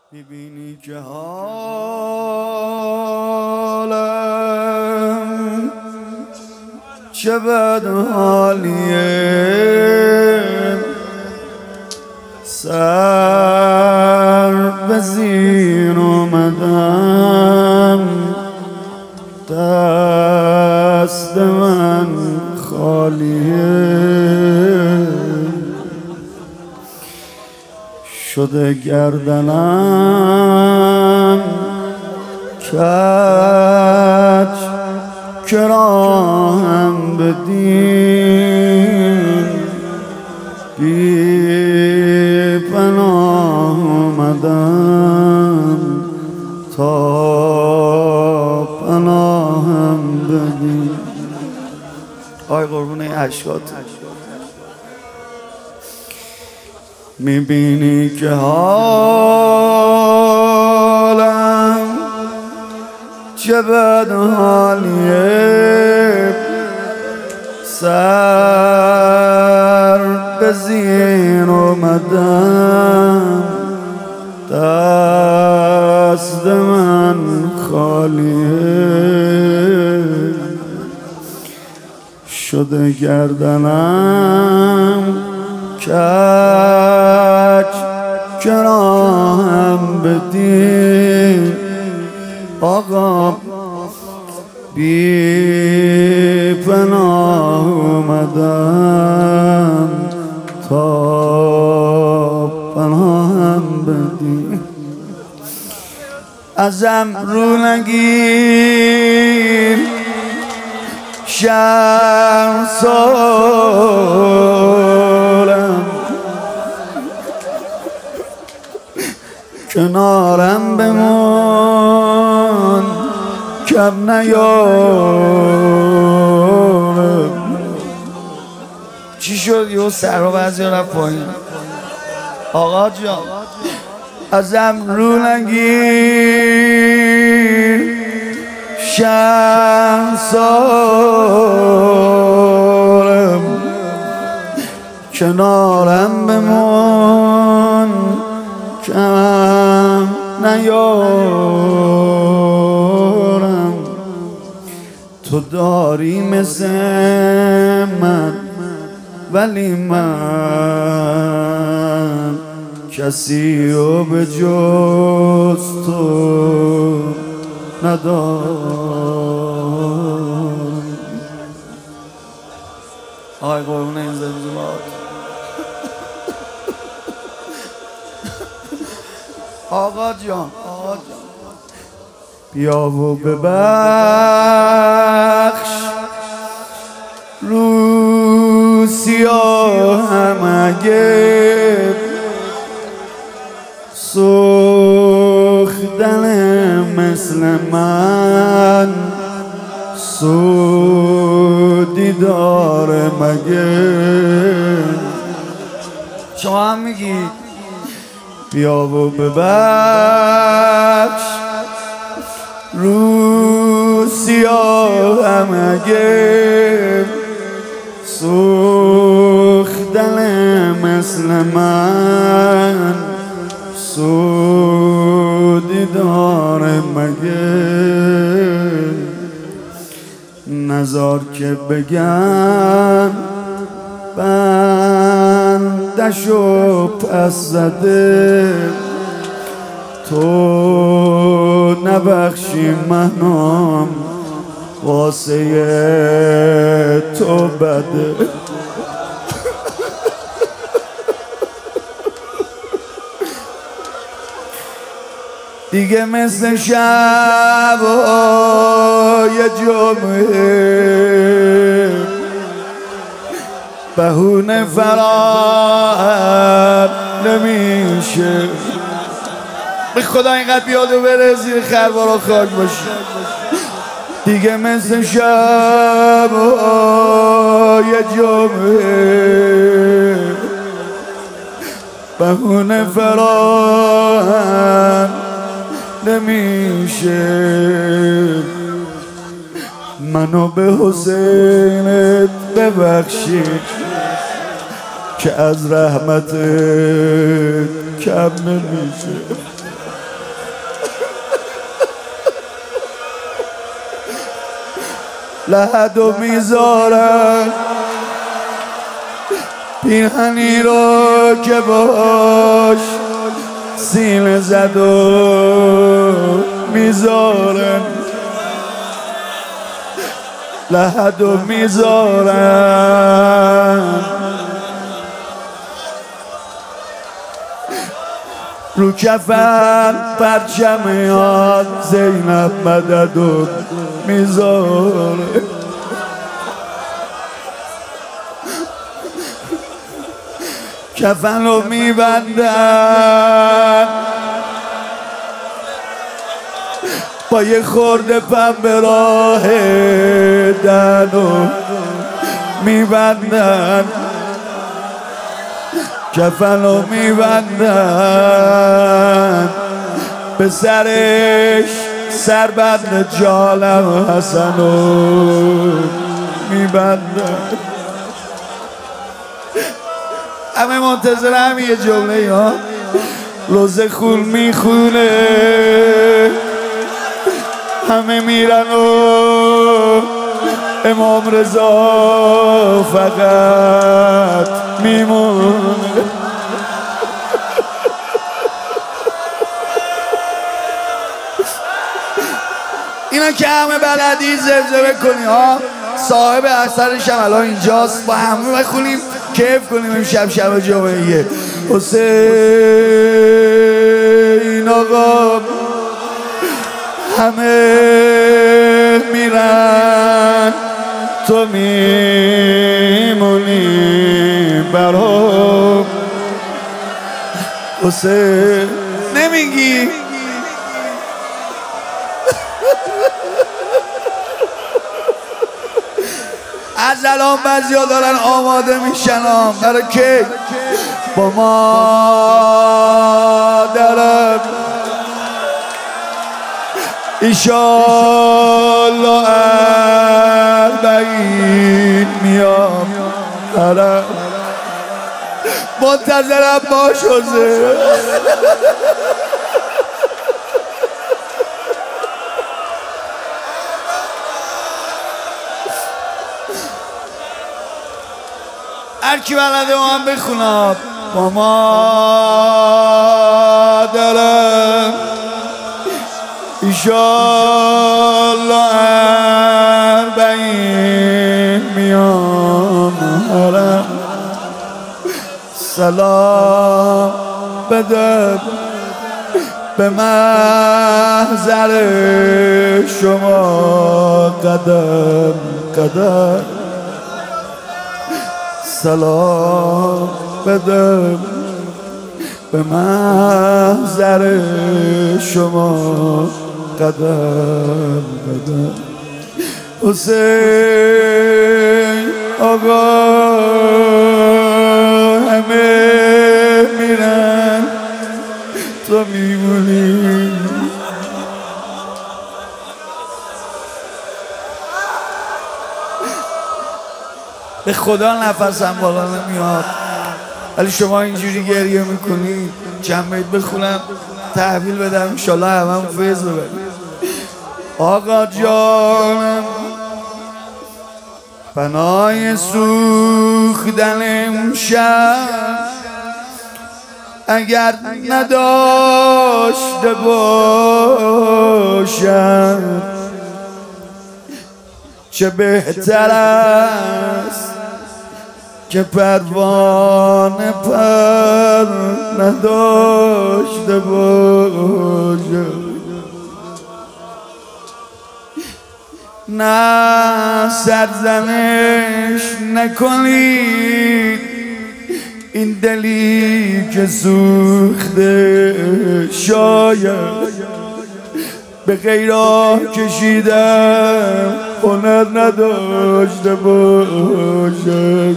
میبینی که حالم چه بد حالیه، سر به زیر اومدم، دست من خالیه، شده گردنم کج که راهم بدین، بی پناه اومدم تا پناهم بدین. آی قربونه عشقات. میبینی که حالم چه بد حالیه، سر به زیر اومدم، دست من خالیه، شده گردنم کج که راهم بدین. آقا بی پناه اومدم تا پناهم بدین. ازم رو نگیر شرمسارم، کنارم بمون کم نیارم. چی شد یه سر و بعضی رفت پایین؟ آقا جان ازم رو نگیر شرمسارم، کنارم بمون کم نیارم. تو داری مثل من ولی من کسی رو به جز تو ندارم. آی قربونه این زلزلات. آقا جان بیا و ببخش رو سیاهم اگه سوختن مثل من سودی داره مگه؟ شما هم میگید بیا و ببخش رو سیاهم اگه سوختن مثل من سودی داره مگه؟ نزار که بگم بندشو پس زده، تو نبخشی منم واسه تو بده. دیگه مثل شب‌های جمعه بهونه فراهم نمیشه. به خدا اینقدر بیاد و بره زیر خروارا خاک باشی. دیگه مثل شب‌های جمعه بهونه فراهم نمیشه. منو به حسینت ببخشید که از رحمتت کم نمیشه. لحد و میذارن پیرهنی رو که باش سینه زد و میذارن لحد و میذارن رو کفن پرچم یاد زینب مدد و میذاره کفن رو میبندن با یه خورده پنبه راه دنو میبندن کفن رو میبندن به سرش سربند جالم حسن رو میبندن همه منتظر هم یه جمله ها روزه خون میخونه همه میرن و امام رضا فقط میمونه اینا که همه بلدی زمزمه کنی ها صاحب اثرش هم الان اینجاست با همه بخونیم کیف کنیم امشب شب جمعه حسین آقا همه میرن تو میمونی برام حسین نمیگی از الان بعضیا دارن آماده میشن برای که با مادرم ایشالله اربعین میام حرم منتظرم باش حسین هرکی بلده با هم بخونم با مادرم ایشالله اربعین میام حرم سلام بده به محضر شما قدم قدم سلام بده به محضر شما قدم قدم حسین آقا همه میرن تو میمونی به خدا نفسم بالا نمیاد ولی شما اینجوری گریه میکنی چند بیت بخونم تحویل بدم انشالله همه فیض ببریم آقا جانم پناه سوختن امشب اگر نداشته باشم چه بهتر است که پروانه پر نداشته باشم نه سرزنش نکنید این دلی که سوخته شاید به غیراه کشیدم هنر نداشته باشم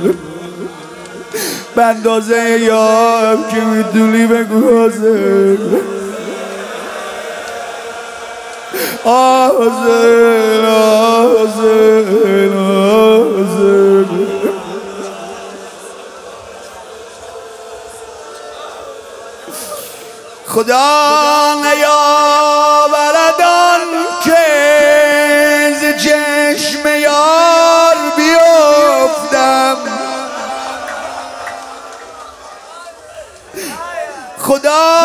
به اندازه یار که میدونی بگو حاضر حاضر حاضر حاضر خدا نیاوردان که ز چشم خدا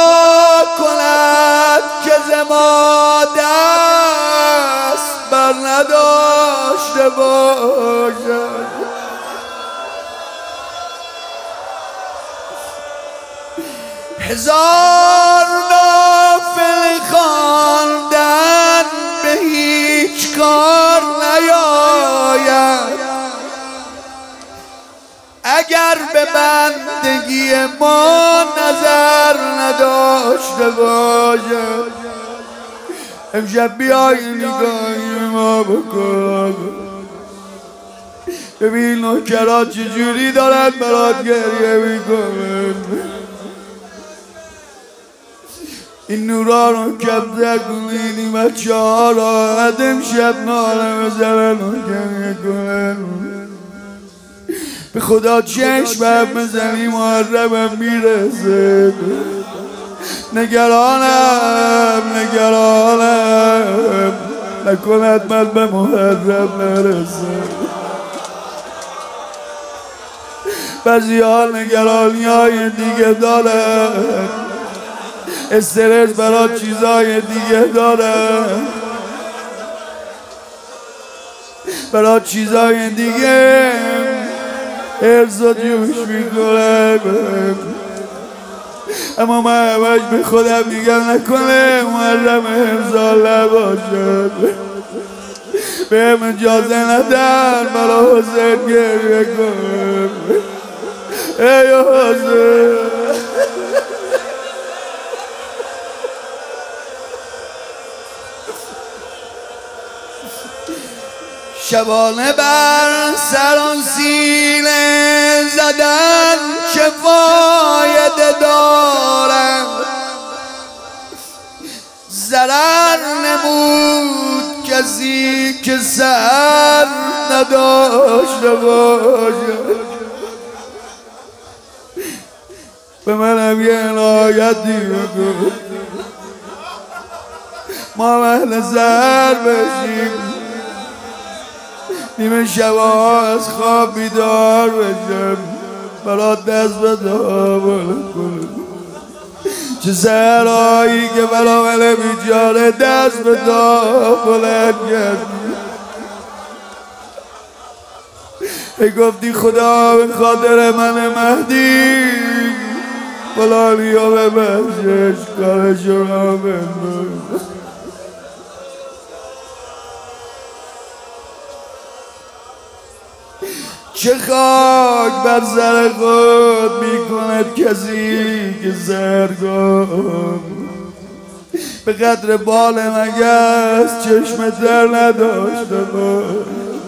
کند که ز ما دست بر نداشته باشد. هزار نافل خواندن به هیچ کار نیاید اگر به بندگی ما نظر نداشته باشد. امشب بیای نگاهی ما بکن، ببین نوکرات چجوری دارن برات گریه میکنن. این نورا رو کبده کنین، این بچه ها راحت امشب ناله بزنن و گریه کنن. به خدا چشم بزنی محرمم میرسه. نگرانم نکند من به محرم نرسه. بعضی ها نگرانی های دیگه دارن، استرس برای چیزای دیگه دارن، برای چیزای دیگه ارز و جوش میکنم. اما من همش به خودم میگم نکنه محرم امسال نباشد. بهم اجازه ندن برای حسین گریه کنم. ای حسین شبانه بر سران سینه زدن چه فایده دارم. ضرر نمود کسی که سر نداشته باشد. به منم یه عنایتی بکن، ما اهل سر بشیم، نیمه شبا از خواب بیدار بشم برات دست بدم. چه سهرهایی که برا من بیچاره دست بدم بلند کردی. ای گفتی خدا به خاطر من مهدی فلانی ها به بخشش کارشو را بنداز. چه خاک بر سر خود میکند کسی که سرگم به قدر بال مگس چشم در نداشته باش.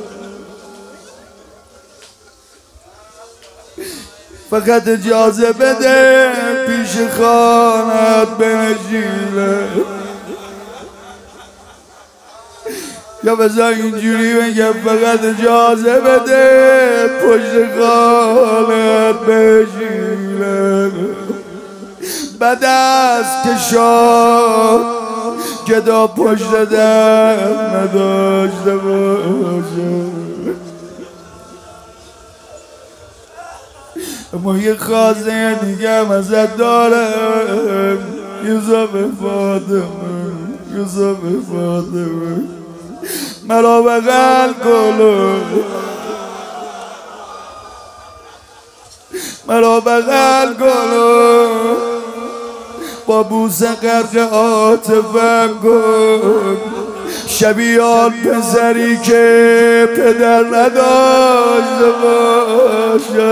فقط اجازه بده پیش خانت بنشینه، یا بذار اینجوری بگم فقط اجازه بده پشت خانت بشینه. بد است که شاد گدا پشت در نداشته باشه. اما یه خواسته دیگه هم ازت دارم، یوسف فاطمه مرا بغل کن، مرا بغل کن، با بوسه غرق عاطفم کن. شبیه پسری که پدر نداشته باشه.